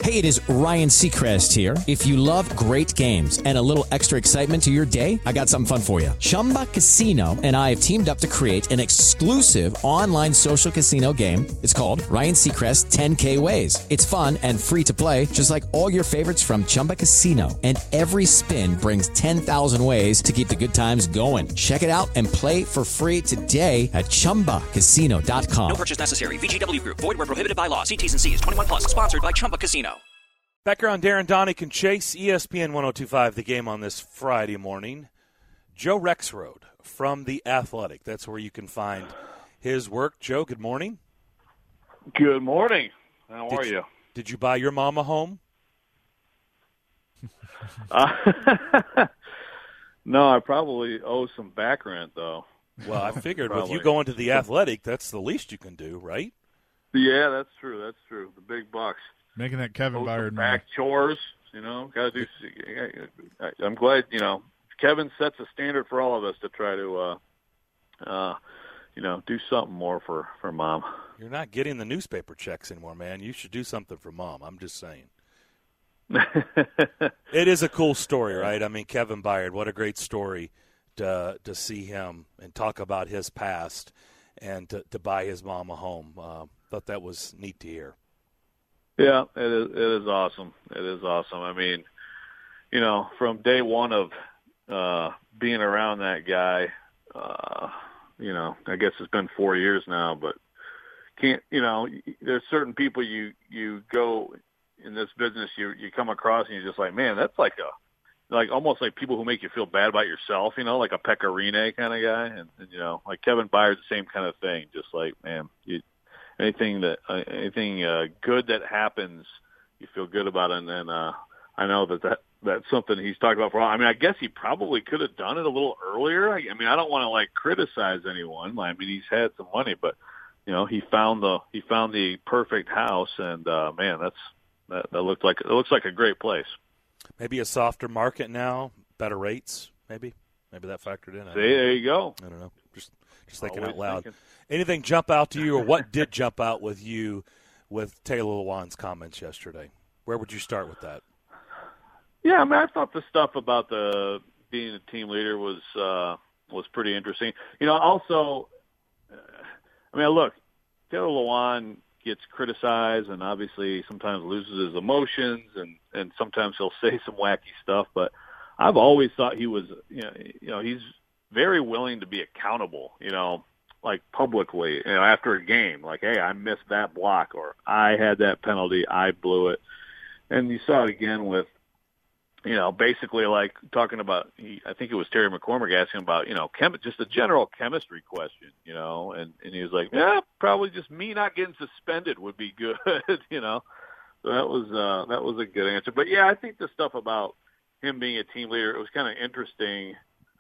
Hey, it is Ryan Seacrest here. If you love great games and a little extra excitement to your day, I got something fun for you. Chumba Casino and I have teamed up to create an exclusive online social casino game. It's called Ryan Seacrest 10K Ways. It's fun and free to play, just like all your favorites from Chumba Casino. And every spin brings 10,000 ways to keep the good times going. Check it out and play for free today at ChumbaCasino.com. No purchase necessary. VGW Group. Void where prohibited by law. See T's and C's. 21 plus. Sponsored by Chumba Casino. Becker on Darren Donick and Chase, ESPN 102.5, The Game on this Friday morning. Joe Rexrode from The Athletic. That's where you can find his work. Joe, good morning. Good morning. How are you? Did you buy your mom a home? No, I probably owe some back rent, though. Well, I figured with you going to The Athletic, that's the least you can do, right? Yeah, that's true. That's true. The big bucks. Making that Kevin Byard back chores, got to do. I'm glad, Kevin sets a standard for all of us to try to, do something more for Mom. You're not getting the newspaper checks anymore, man. You should do something for Mom. I'm just saying. It is a cool story, right? I mean, Kevin Byard, what a great story to see him and talk about his past and to buy his mom a home. Thought that was neat to hear. Yeah, it is awesome. It is awesome. I mean, from day one of being around that guy, I guess it's been 4 years now, but there's certain people you go in this business, you come across and you're just like, man, that's like almost like people who make you feel bad about yourself, like a Pecorine kind of guy. And like Kevin Byard's the same kind of thing. Just like, man, anything good that happens, you feel good about it. And then I know that's something he's talked about for a while. I mean, I guess he probably could have done it a little earlier. I mean, I don't want to criticize anyone. I mean, he's had some money, but he found the perfect house, and man, that looks like a great place. Maybe a softer market now, better rates. Maybe that factored in. There you go. I don't know. Just thinking out loud. Anything jump out to you, or what did jump out with you with Taylor Lewan's comments yesterday? Where would you start with that? Yeah, I mean, I thought the stuff about being a team leader was pretty interesting. Also, look, Taylor Lewan gets criticized and obviously sometimes loses his emotions and sometimes he'll say some wacky stuff. But I've always thought he was, he's very willing to be accountable, publicly, after a game, like, hey, I missed that block, or I had that penalty, I blew it. And you saw it again with, basically like talking about, I think it was Terry McCormick asking about, just a general chemistry question, and he was like, yeah, probably just me not getting suspended would be good, So that was a good answer. But yeah, I think the stuff about him being a team leader, it was kind of interesting.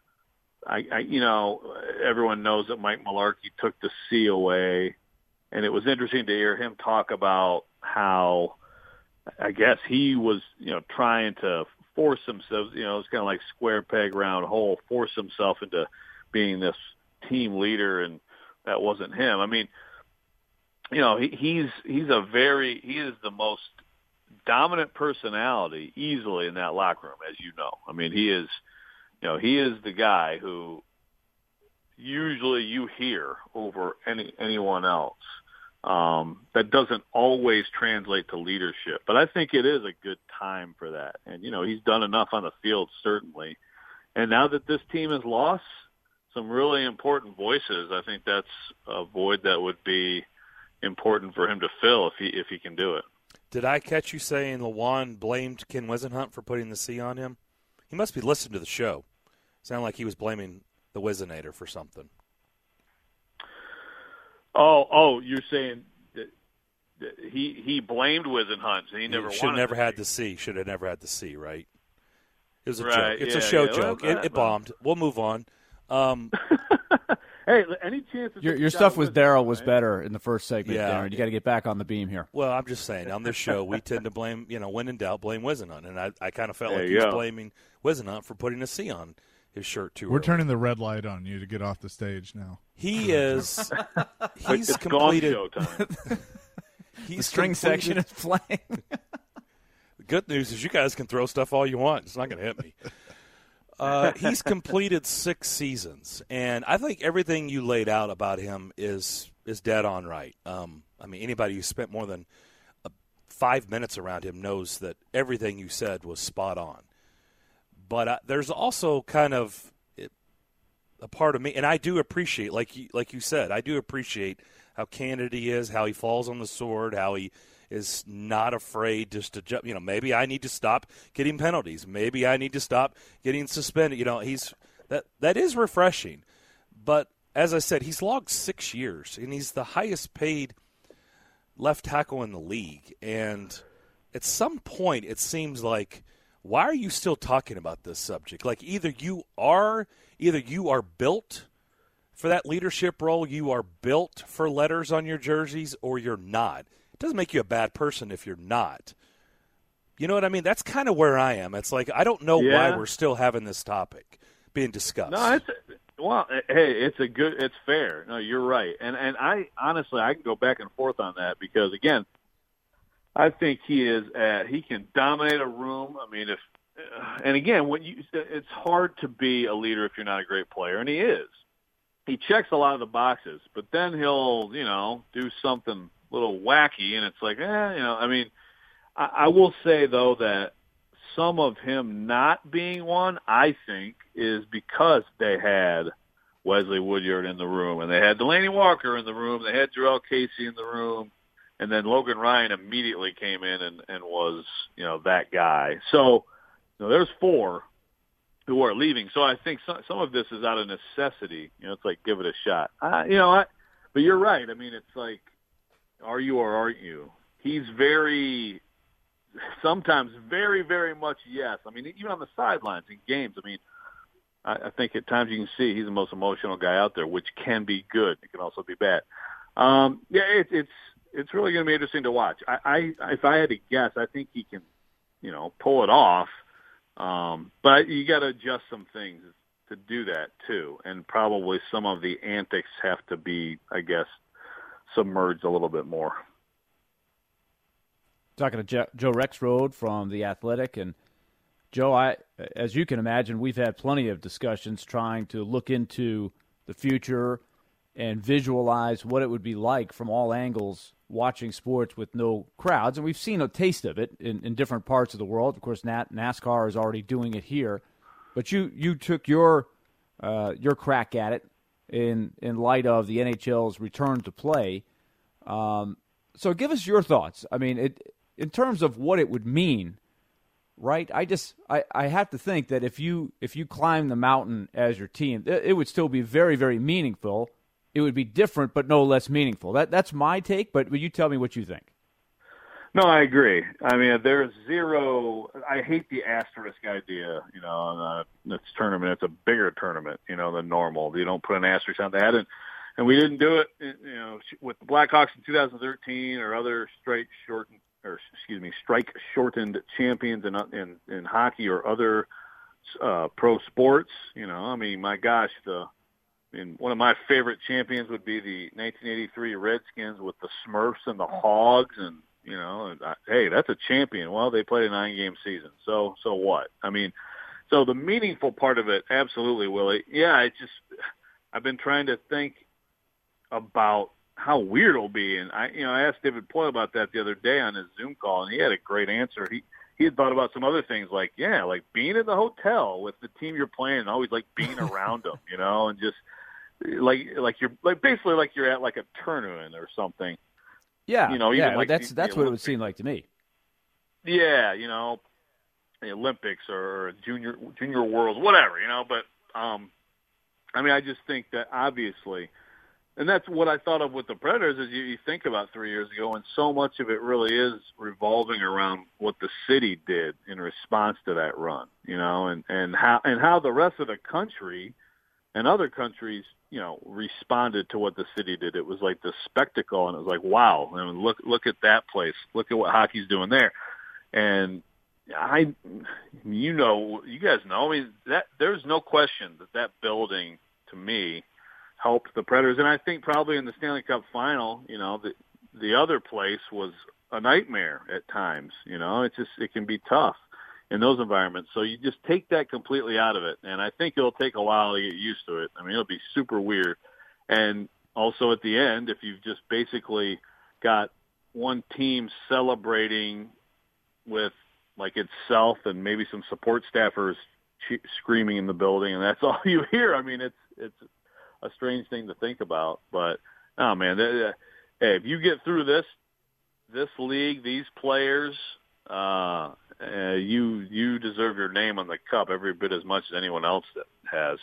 Everyone knows that Mike Mularkey took the C away, and it was interesting to hear him talk about how, I guess he was, trying to force himself, it's kind of like square peg round hole, force himself into being this team leader, and that wasn't him. I mean, he is the most dominant personality easily in that locker room, as you know. I mean, he is the guy who usually you hear over anyone else. That doesn't always translate to leadership, but I think it is a good time for that. And, he's done enough on the field, certainly. And now that this team has lost some really important voices, I think that's a void that would be important for him to fill if he can do it. Did I catch you saying Lewan blamed Ken Wisenhunt for putting the C on him? He must be listening to the show. Sounded like he was blaming the Wizinator for something. Oh, you're saying that he blamed Wisenhunt, so he never should have never had the C. Should have never had the C, right? It was a joke. It's a show joke. It bombed. We'll move on. Hey, any chance your stuff with Daryl was better in the first segment, yeah. Darren. You got to get back on the beam here. Well, I'm just saying, on this show, we tend to blame, when in doubt, blame Wisenhunt. And I kind of felt like he was blaming Wisenhunt for putting a C on his shirt too early. We're turning the red light on you to get off the stage now. He is. He's it's completed. Gone show time. The string section is playing. good news is you guys can throw stuff all you want. It's not going to hit me. He's completed 6 seasons, and I think everything you laid out about him is dead on right. I mean, anybody who spent more than 5 minutes around him knows that everything you said was spot on. But there's also kind of a part of me, and I do appreciate, like you said, I do appreciate how candid he is, how he falls on the sword, how he is not afraid just to jump. Maybe I need to stop getting penalties. Maybe I need to stop getting suspended. That is refreshing. But as I said, he's logged 6 years, and he's the highest paid left tackle in the league. And at some point, it seems like, why are you still talking about this subject? Like either you are built for that leadership role, you are built for letters on your jerseys, or you're not. It doesn't make you a bad person if you're not. You know what I mean? That's kind of where I am. It's like I don't know why we're still having this topic being discussed. No, it's fair. No, you're right. And I honestly, I can go back and forth on that because, again, I think he can dominate a room. I mean, and again, it's hard to be a leader if you're not a great player, and he is. He checks a lot of the boxes, but then he'll, do something a little wacky, and it's like, I mean, I will say, though, that some of him not being one, I think, is because they had Wesley Woodyard in the room, and they had Delaney Walker in the room, they had Jarrell Casey in the room, and then Logan Ryan immediately came in and was, that guy. So, there's 4 who are leaving. So I think some of this is out of necessity. It's like, give it a shot. But you're right. I mean, it's like, are you or aren't you? He's sometimes very, very much yes. I mean, even on the sidelines in games, I mean, I think at times you can see he's the most emotional guy out there, which can be good. It can also be bad. It's really going to be interesting to watch. If I had to guess, I think he can, pull it off. But you got to adjust some things to do that too, and probably some of the antics have to be, I guess, submerged a little bit more. Talking to Joe Rexrode from The Athletic, and Joe, as you can imagine, we've had plenty of discussions trying to look into the future and visualize what it would be like from all angles watching sports with no crowds. And we've seen a taste of it in different parts of the world. Of course, NASCAR is already doing it here. But you took your crack at it in light of the NHL's return to play. So give us your thoughts. I mean, in terms of what it would mean, right? I have to think that if you climb the mountain as your team, it would still be very, very meaningful. It would be different, but no less meaningful. That's my take, but will you tell me what you think? No, I agree. I mean, there's zero – I hate the asterisk idea, on this tournament. It's a bigger tournament, than normal. You don't put an asterisk on that. And we didn't do it, with the Blackhawks in 2013 or other strike-shortened champions in hockey or other pro sports. I mean, my gosh, one of my favorite champions would be the 1983 Redskins with the Smurfs and the Hogs, and hey, that's a champion. Well, they played a 9-game season, so what? I mean, so the meaningful part of it, absolutely, Willie. Yeah, I've been trying to think about how weird it'll be, and I asked David Poyle about that the other day on his Zoom call, and he had a great answer. He had thought about some other things like being in the hotel with the team you're playing, and always like being around them, and just like you're basically like you're at like a tournament or something. Yeah, even like that's what it would seem like to me. Yeah, the Olympics or Junior Worlds, whatever, But I mean, I just think that obviously, and that's what I thought of with the Predators. Is you think about 3 years ago, and so much of it really is revolving around what the city did in response to that run, and how the rest of the country and other countries, responded to what the city did. It was like the spectacle, and it was like, wow, I mean, look at that place. Look at what hockey's doing there. And you guys know, I mean, that there's no question that building, to me, helped the Predators. And I think probably in the Stanley Cup final, the other place was a nightmare at times. It can be tough in those environments. So you just take that completely out of it, and I think it'll take a while to get used to it. I mean, it'll be super weird. And also at the end, if you've just basically got one team celebrating with like itself and maybe some support staffers screaming in the building, and that's all you hear. I mean, it's a strange thing to think about, but oh man, hey, if you get through this league, these players, you deserve your name on the cup every bit as much as anyone else that has.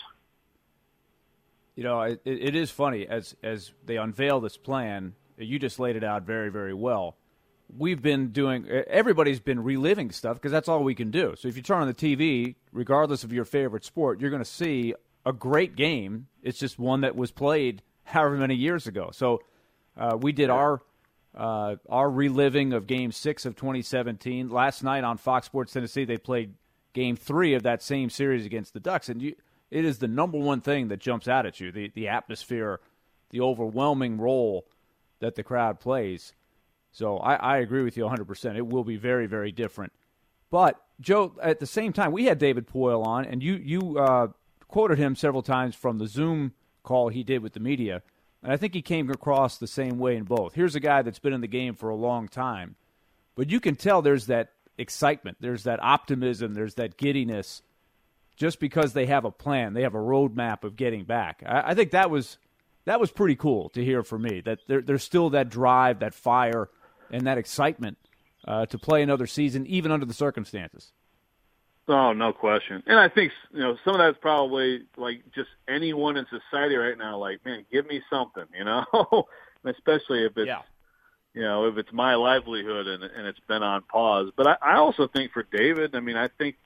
It is funny as they unveil this plan. You just laid it out very, very well. Everybody's been reliving stuff because that's all we can do. So if you turn on the TV, regardless of your favorite sport, you're going to see a great game. It's just one that was played however many years ago. So we did our reliving of Game 6 of 2017. Last night on Fox Sports Tennessee, they played Game 3 of that same series against the Ducks. And it is the number one thing that jumps out at you, the atmosphere, the overwhelming role that the crowd plays. So I agree with you 100%. It will be very, very different. But, Joe, at the same time, we had David Poile on, and you quoted him several times from the Zoom call he did with the media, and I think he came across the same way in both. Here's a guy that's been in the game for a long time, but you can tell there's that excitement, there's that optimism, there's that giddiness just because they have a plan, they have a roadmap of getting back. I think that was pretty cool to hear from me, that there's still that drive, that fire, and that excitement to play another season, even under the circumstances. Oh, no question. And I think, some of that's probably like just anyone in society right now, like, man, give me something, especially if it's, if it's my livelihood and it's been on pause. But I also think for David, I mean, I think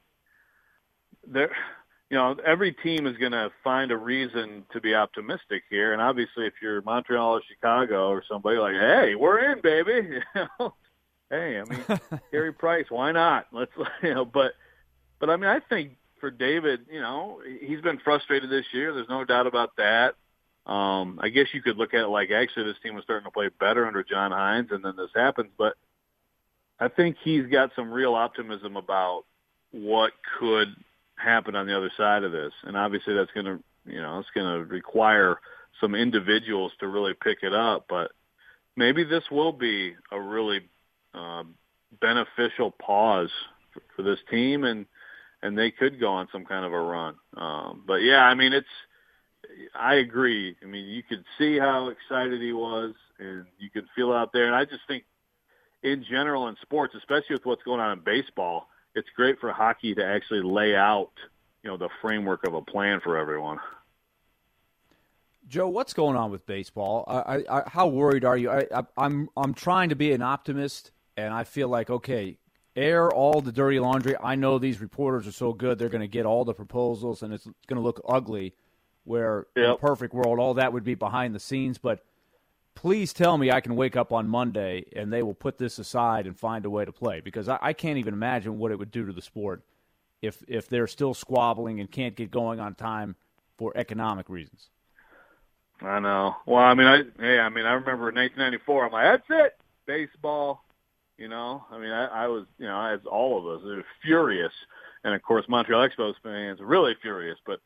every team is going to find a reason to be optimistic here. And obviously if you're Montreal or Chicago or somebody, like, hey, we're in, baby. Hey, I mean, Carey Price, why not? Let's, But I mean, I think for David, he's been frustrated this year. There's no doubt about that. I guess you could look at it like actually this team was starting to play better under John Hines, and then this happens. But I think he's got some real optimism about what could happen on the other side of this. And obviously that's going to, it's going to require some individuals to really pick it up. But maybe this will be a really beneficial pause for this team, and they could go on some kind of a run. But yeah, I mean, I agree. I mean, you could see how excited he was, and you could feel out there. And I just think in general in sports, especially with what's going on in baseball, it's great for hockey to actually lay out, the framework of a plan for everyone. Joe, what's going on with baseball? How worried are you? I'm trying to be an optimist, and I feel like, okay, air all the dirty laundry. I know these reporters are so good, they're going to get all the proposals, and it's going to look ugly, where in a perfect world, all that would be behind the scenes. But please tell me I can wake up on Monday and they will put this aside and find a way to play, because I can't even imagine what it would do to the sport if they're still squabbling and can't get going on time for economic reasons. I know. Well, I mean, I remember in 1994, I'm like, that's it, baseball. I was, as all of us, were furious. And, of course, Montreal Expos fans are really furious. But,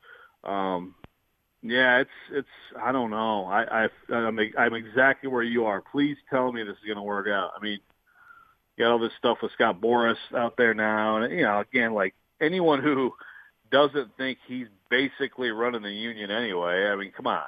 yeah, it's I don't know. I'm exactly where you are. Please tell me this is going to work out. I mean, you got all this stuff with Scott Boras out there now. And, again, like anyone who doesn't think he's basically running the union anyway, I mean, come on.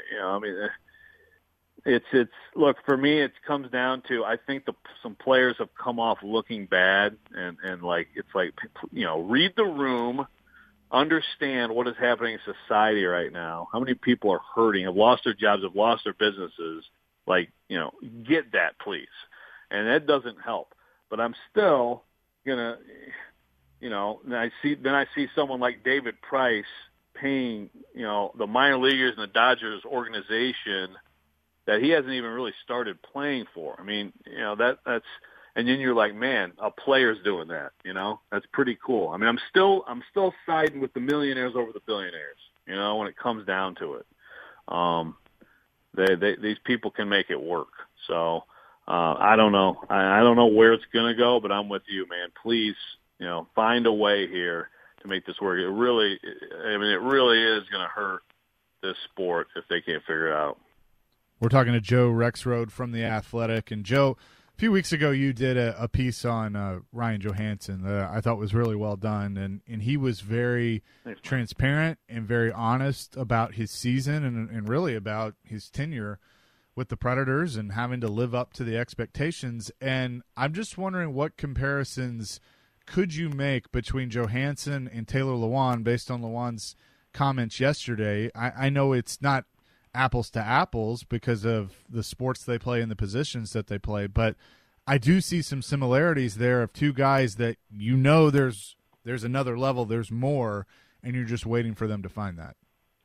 It's look, for me, it comes down to, I think some players have come off looking bad, and like, it's like, read the room, understand what is happening in society right now. How many people are hurting, have lost their jobs, have lost their businesses? Like, get that, please. And that doesn't help. But I'm still gonna, then I see someone like David Price paying, the minor leaguers and the Dodgers organization that he hasn't even really started playing for. I mean, that's, and then you're like, man, a player's doing that, that's pretty cool. I mean, I'm still siding with the millionaires over the billionaires, when it comes down to it. These people can make it work. So, I don't know. I don't know where it's going to go, but I'm with you, man. Please, find a way here to make this work. It really is going to hurt this sport if they can't figure it out. We're talking to Joe Rexrode from The Athletic. And, Joe, a few weeks ago you did a piece on Ryan Johansen that I thought was really well done. And he was very transparent and very honest about his season and really about his tenure with the Predators and having to live up to the expectations. And I'm just wondering what comparisons could you make between Johansen and Taylor Lewan based on Lewan's comments yesterday. I know it's not apples to apples because of the sports they play and the positions that they play, but I do see some similarities there of two guys that there's another level, there's more, and you're just waiting for them to find that.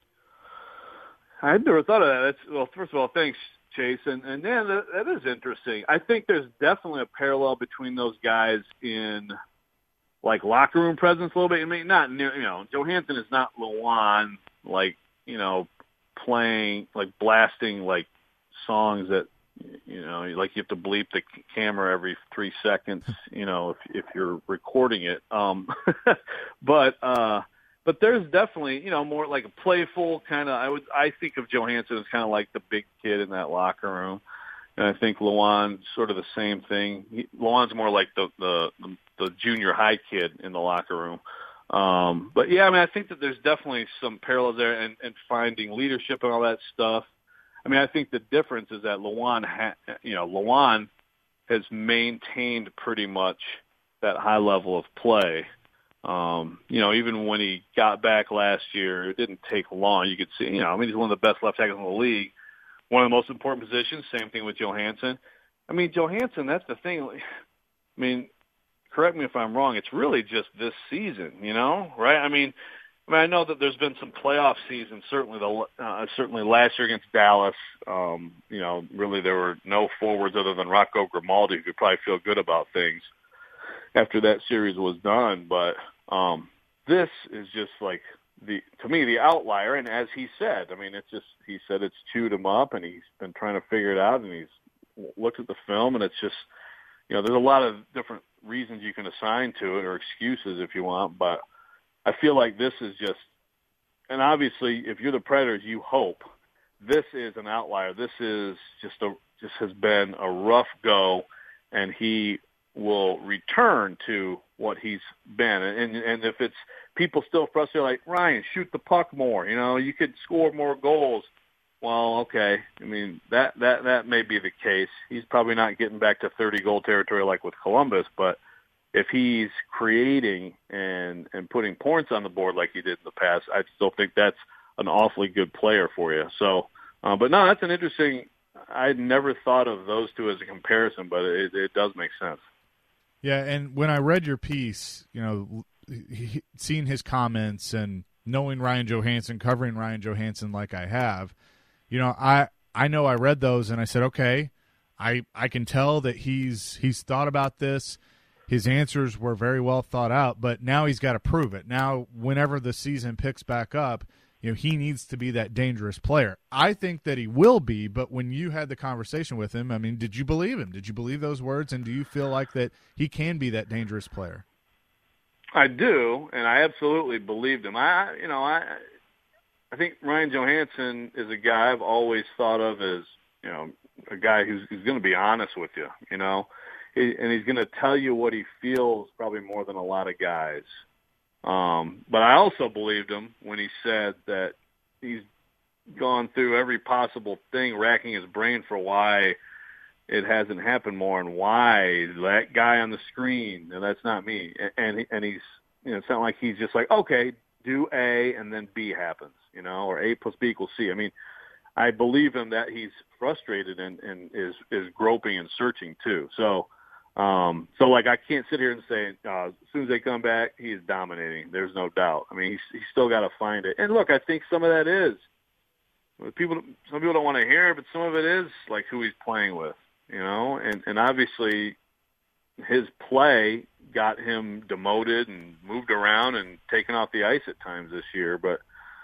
I'd never thought of that. Well, first of all, thanks, Chase. And yeah, that is interesting. I think there's definitely a parallel between those guys in like locker room presence a little bit. I mean, not near, Johansen is not Lewan, like, playing, like blasting like songs that, like you have to bleep the camera every 3 seconds, if you're recording it. But there's definitely, more like a playful kind of, I think of Johansen as kind of like the big kid in that locker room. And I think Lewan sort of the same thing. Lewan's more like the junior high kid in the locker room. But yeah, I mean, I think that there's definitely some parallels there and finding leadership and all that stuff. I mean, I think the difference is that Lewan has maintained pretty much that high level of play. Even when he got back last year, it didn't take long. You could see, he's one of the best left tackles in the league. One of the most important positions, same thing with Johansen. I mean, Johansen, that's the thing. I mean, correct me if I'm wrong, it's really just this season, right? I mean, I know that there's been some playoff seasons, certainly last year against Dallas. Really there were no forwards other than Rocco Grimaldi who could probably feel good about things after that series was done. But this is just like to me the outlier. And as he said, I mean, he said it's chewed him up, and he's been trying to figure it out, and he's looked at the film, and it's just there's a lot of different reasons you can assign to it or excuses if you want, but I feel like this is just, and obviously if you're the Predators, you hope this is an outlier. This is just has been a rough go, and he will return to what he's been. And if it's people still frustrated, like, Ryan, shoot the puck more, you could score more goals. Well, okay. I mean, that may be the case. He's probably not getting back to 30-goal territory like with Columbus, but if he's creating and putting points on the board like he did in the past, I still think that's an awfully good player for you. So, but no, that's an interesting – I'd never thought of those two as a comparison, but it does make sense. Yeah, and when I read your piece, seeing his comments and knowing Ryan Johansen, covering Ryan Johansen like I have – I know I read those and I said, okay, I can tell that he's thought about this. His answers were very well thought out, but now he's got to prove it. Now, whenever the season picks back up, he needs to be that dangerous player. I think that he will be, but when you had the conversation with him, I mean, did you believe him? Did you believe those words, and do you feel like that he can be that dangerous player? I do, and I absolutely believed him. I think Ryan Johansen is a guy I've always thought of as, a guy who's going to be honest with you, and he's going to tell you what he feels probably more than a lot of guys. But I also believed him when he said that he's gone through every possible thing, racking his brain for why it hasn't happened more and why that guy on the screen, and that's not me. And he's, it's not like he's just like, okay, do A and then B happens, or A plus B equals C. I mean, I believe him that he's frustrated and is groping and searching too. So like I can't sit here and say as soon as they come back, he's dominating. There's no doubt. I mean, he's still got to find it. And look, I think some of that is some people don't want to hear it, but some of it is like who he's playing with, and obviously his play got him demoted and moved around and taken off the ice at times this year. But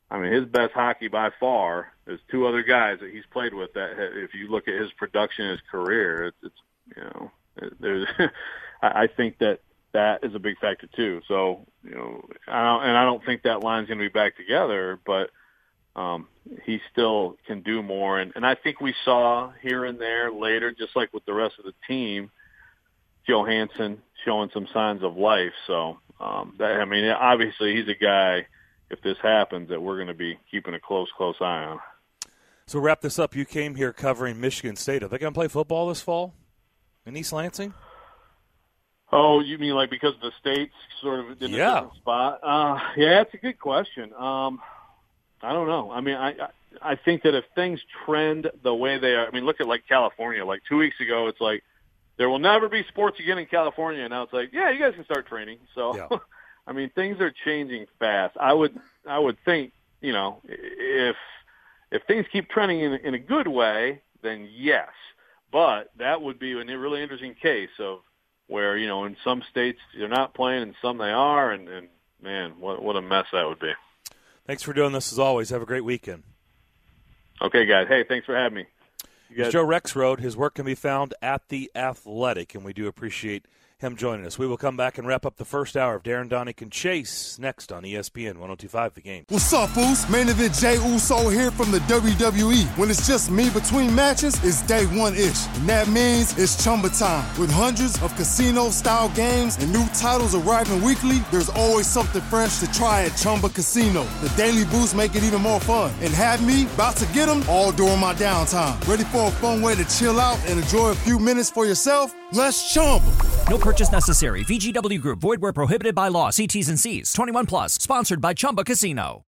I mean, his best hockey by far is two other guys that he's played with. That if you look at his production, his career, there's. I think that is a big factor too. So I don't think that line's going to be back together, but he still can do more. And I think we saw here and there later, just like with the rest of the team, Johansson showing some signs of life. So obviously he's a guy. If this happens, that we're going to be keeping a close eye on. So wrap this up. You came here covering Michigan State. Are they going to play football this fall in East Lansing? Oh, you mean like because the state's sort of in a different spot? Yeah, it's a good question. I don't know. I mean, I think that if things trend the way they are, I mean, look at like California. Like 2 weeks ago, it's like there will never be sports again in California. And now it's like, yeah, you guys can start training. So. Yeah. I mean, things are changing fast. I would think, if things keep trending in a good way, then yes. But that would be a really interesting case of where, in some states they're not playing and some they are, and man, what a mess that would be. Thanks for doing this as always. Have a great weekend. Okay, guys. Hey, thanks for having me. Joe Rexrode. His work can be found at The Athletic, and we do appreciate him joining us. We will come back and wrap up the first hour of Darren Donick and Chase next on ESPN 102.5 The Game. What's up, Boost? Main event Jey Uso here from the WWE. When it's just me between matches, it's day one-ish. And that means it's Chumba time. With hundreds of casino-style games and new titles arriving weekly, there's always something fresh to try at Chumba Casino. The Daily Boost make it even more fun. And have me about to get them all during my downtime. Ready for a fun way to chill out and enjoy a few minutes for yourself? Let's Chumba. No purchase necessary. VGW Group. Void where prohibited by law. See T's and C's. 21 plus. Sponsored by Chumba Casino.